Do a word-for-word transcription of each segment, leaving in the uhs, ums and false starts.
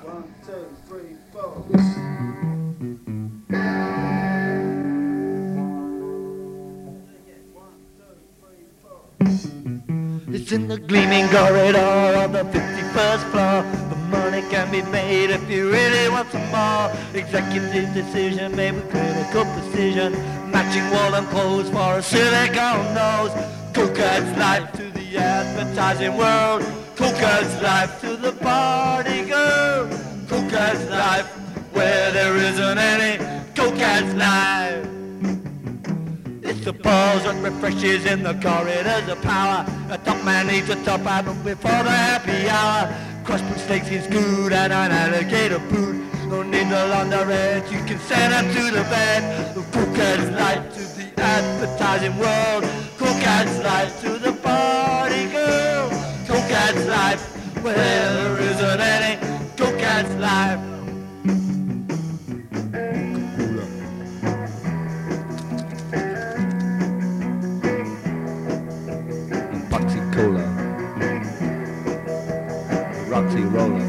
One, two, three, four. It's in the gleaming corridor on the fifty-first floor. The money can be made if you really want some more. Executive decision made with critical precision. Matching wall and clothes for a silicone nose. Coca's life to the advertising world. Coca's life to the party girl. Coca's life where there isn't any. Coca's life. It's the pause that refreshes in the corridors of power. A top man needs a top album before the happy hour. Crossbow stakes is good and an alligator boot. No need the laundrette, you can send her to the bed. The coca's life to the advertising world. Coca's life to the party girl. Coca's life where there isn't any. Coca's life. Cola, Roxy Roller.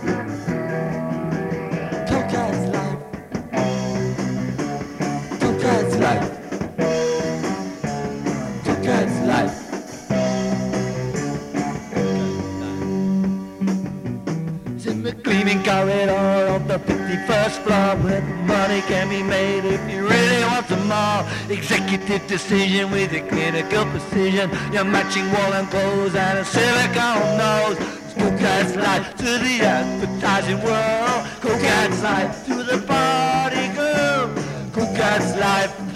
Coca's life. Coca's life. Coca's life. It's in the gleaming corridor of the fifty-first floor where the money can be made if you really want some more. Executive decision with a clinical precision. Your matching wall and clothes and a silicone nose. Coca's life to the advertising world. Coca's life to the party girl. Coca's life